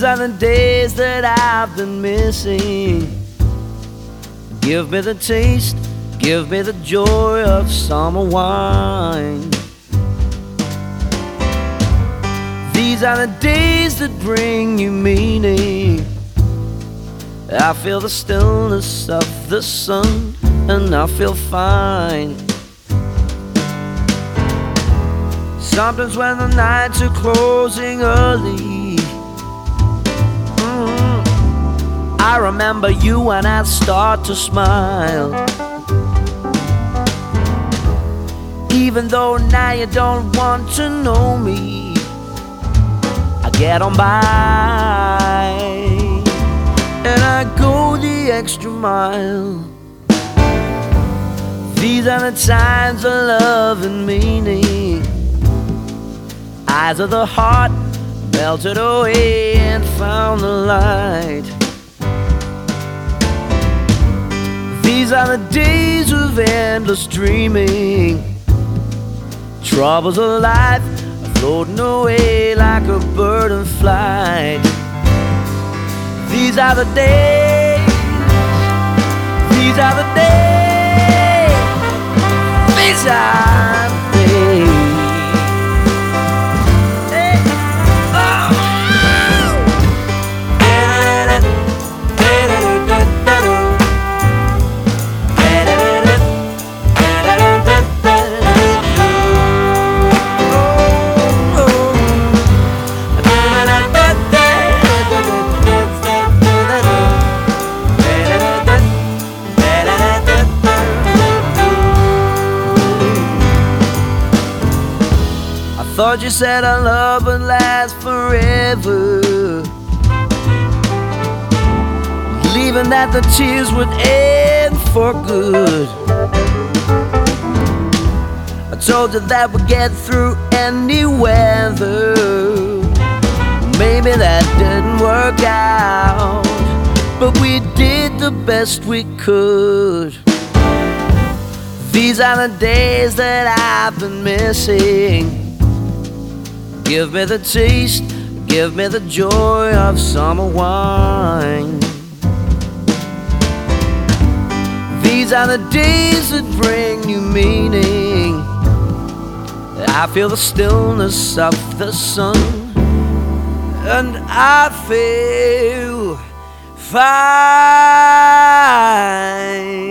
are the days that I've been missing. Give me the taste, give me the joy of summer wine. These are the days that bring you meaning. I feel the stillness of the sun, and I feel fine. Sometimes when the nights are closing early, I remember you and I start to smile. Even though now you don't want to know me, I get on by and I go the extra mile. These are the times of love and meaning. Eyes of the heart melted away and found the light. These are the days of endless dreaming. Troubles of life are floating away like a bird in flight. These are the days, these are the days, these are the days. Thought you said our love would last forever, believing that the tears would end for good. I told you that we'd get through any weather. Maybe that didn't work out, but we did the best we could. These are the days that I've been missing. Give me the taste, give me the joy of summer wine. These are the days that bring you meaning. I feel the stillness of the sun, and I feel fine.